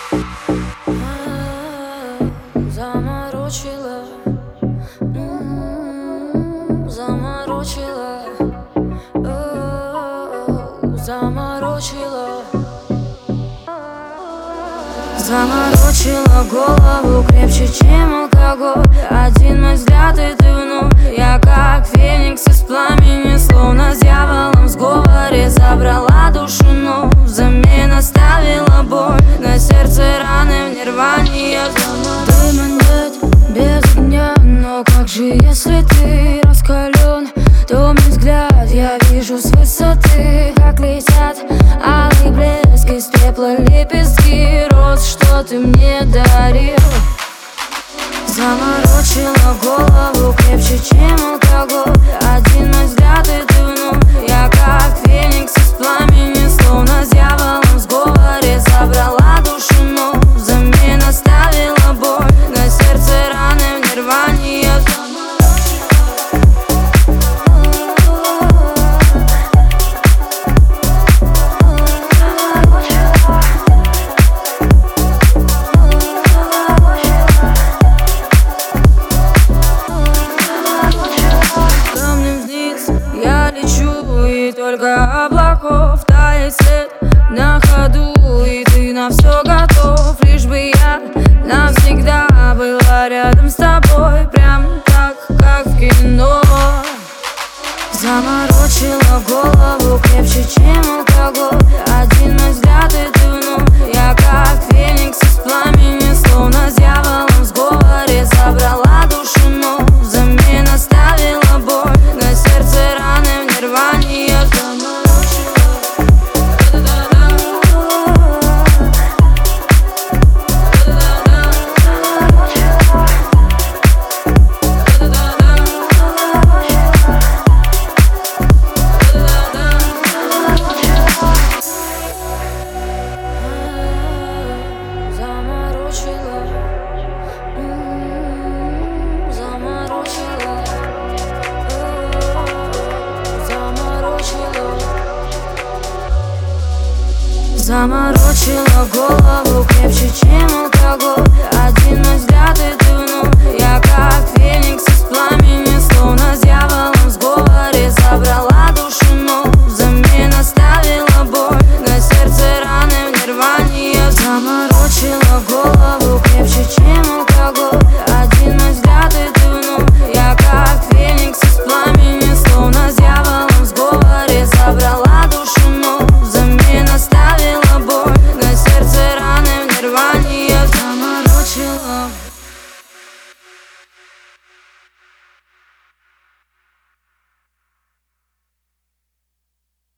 Заморочила, заморочила, заморочила. Заморочила голову крепче, чем алкоголь. Один мой взгляд и ты вновь. Я как феникс из пламени, словно с дьяволом в сговоре. Забрала душу, но взамен оставила боль. На сердце раны в нирване. Я дымит без огня, но как же если ты раскален? То мой взгляд я вижу с высоты, как летят алый блеск из пепла лепестки роз, что ты мне дарил. Заморочила голову крепче, чем алкоголь. Один мой взгляд и ты вновь. Я как феникс из пламени, словно с дьяволом в сговоре. Забрала душу, но взамен оставила боль. На сердце раны в нирване. Я только облаков тает след на ходу, и ты на все готов, лишь бы я навсегда была рядом с тобой, прям так, как в кино. Заморочила голову крепче, чем алкоголь. Один мой взгляд и ты вновь. Я как феникс из пламени, словно с дьяволом в сговоре. Забрала душу, но взамен оставила боль. На сердце раны в нирване. Я заморочила голову крепче, чем алкоголь. Один мой взгляд и ты вновь. Я как феникс из пламени, словно с дьяволом в сговоре. Забрала душу, но взамен оставила боль. На сердце раны в нирване. Я заморочила голову крепче, чем алкоголь.